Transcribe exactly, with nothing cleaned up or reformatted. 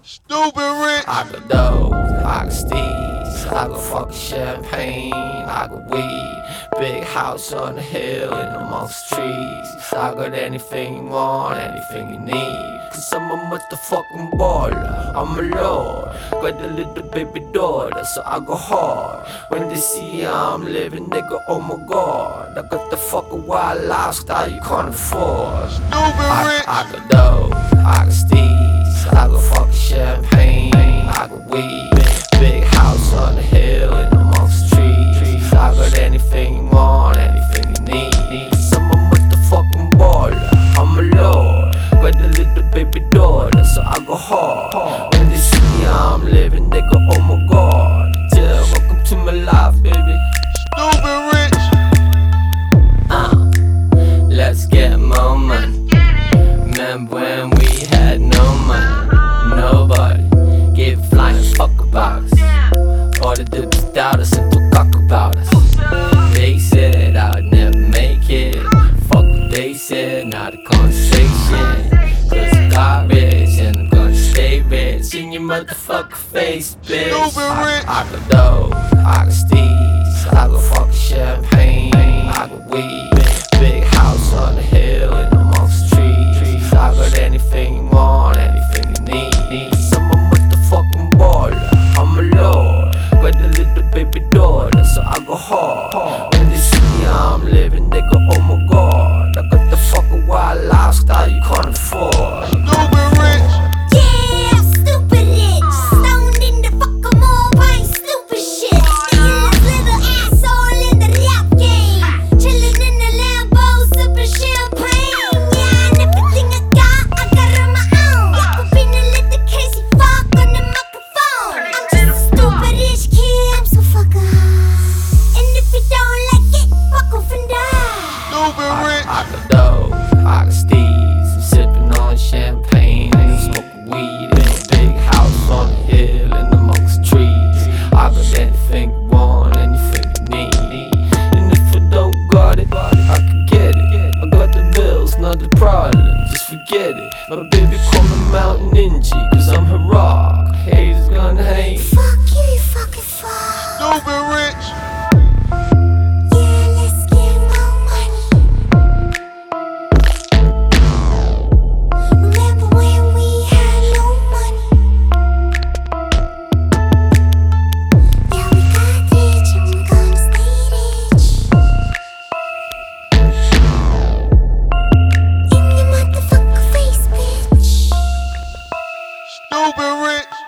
Stupid rich. I got dope, I got steez, I got fucking champagne, I got weed, big house on the hill and amongst trees. I got anything you want, anything you need, cause I'm a motherfucking baller, I'm a lord. Got a little baby daughter, so I go hard. When they see how I'm living, they go, oh my god, I got the fucking wild lifestyle you can't afford. Stupid I, rich. I got dope, I got steez, I got fucking champagne, I got weed, big house on the hill and amongst trees. I got anything you want, anything you need, cause I'm a motherfucking baller, I'm a lord. Got a little baby daughter, so I go hard. When they see how I'm living, they go, oh my god, yeah, welcome to my life, baby. Stupid rich. Uh, let's get more money. Remember when we had no money? Nobody gave a flying fuck about us. All the dips doubt us and took cock about us. They said I would never make it. Fuck what they said, not a conversation. Cause I got rich and I'm gonna stay rich in your motherfucking face, bitch. Stupid rich. I, I got dope, I got steez, I got fucking champagne, I got weed, big house on the hill and amongst trees. I got anything you want, anything you need, cause I'm a motherfucking baller, I'm a lord. Got a little baby daughter, so I go hard. When they see how I'm living, they go, oh my god, I got the fucking wild lifestyle you can't afford. Stupid rich. Yeah, I'm stupid rich. Stoned in the fucking mall buying stupid shit. The illest little asshole in the rap game. Chillin' in the Lambo, sippin' champagne. Yeah, and everything I got, I got on my own. Jakob in a little crazy fuck on the microphone. I'm just a stupid rich kid, I'm so fucking high. And if you don't like it, fuck off and die. Stupid rich. I got dope, I got steez, I'm sipping on champagne and I'm smoking weed in a big house on the hill and amongst trees. I got anything you want, anything you need, and if I don't got it, I can get it. I got the bills, not the problem, just forget it. My baby call me Mountain Ninja, cause I'm her rock. Haters gonna hate. Fuck you, you fucking fuck. Stupid rich. Yeah, let's get more money. Remember when we had no money? Yeah, we got rich and we're gonna stay rich. In your motherfucking face, bitch. Stupid rich.